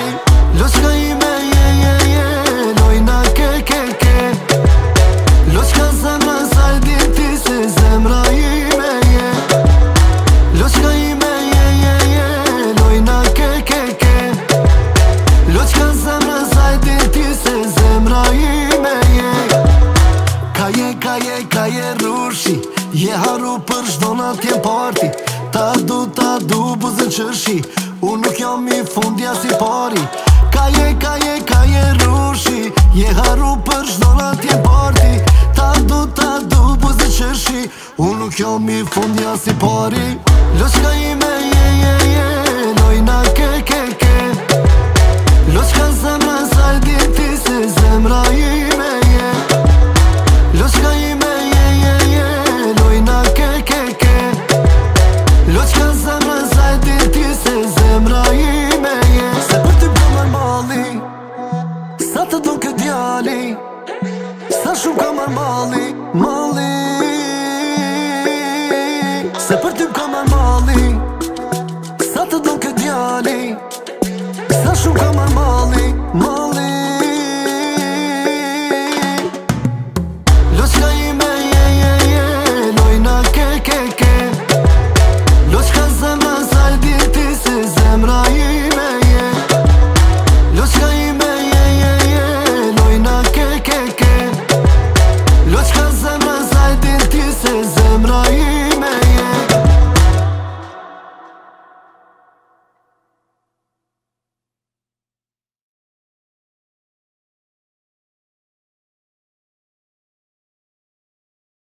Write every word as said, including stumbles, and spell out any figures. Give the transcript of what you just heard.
pari. Loçka ime je je je, lojna ke ke ke. Loçka zemra saj din ti se zemra ime je. Loçka ime je je je, lojna ke ke ke. Loçka zemra saj din ti se zemra ime je. Ka je, ka je, ka je rushi, je haru për shdo na t'jem parti. Ta du, ta du buzën qërshi, unë nuk jam i fundja si pari. Ka je, ka je, ka je rushi, je haru për shdo na t'jem parti. Ta du, ta du buzën qërshi, unë nuk jam i fundja si pari. Loçka ime je je je, lojna ke ke ke. Loçka zemra saj din ti se zemra ime je. Loçka ime je je je, lojna ke ke ke. Loçka zemra saj din ti se zemra ime je. Se për ty bëm normali, sa të do këtë djali, sa shumë ka marrë mali, mali. Se për ty ka marrë mali, sa të do këtë djali, sa shumë ka marrë mali, mali.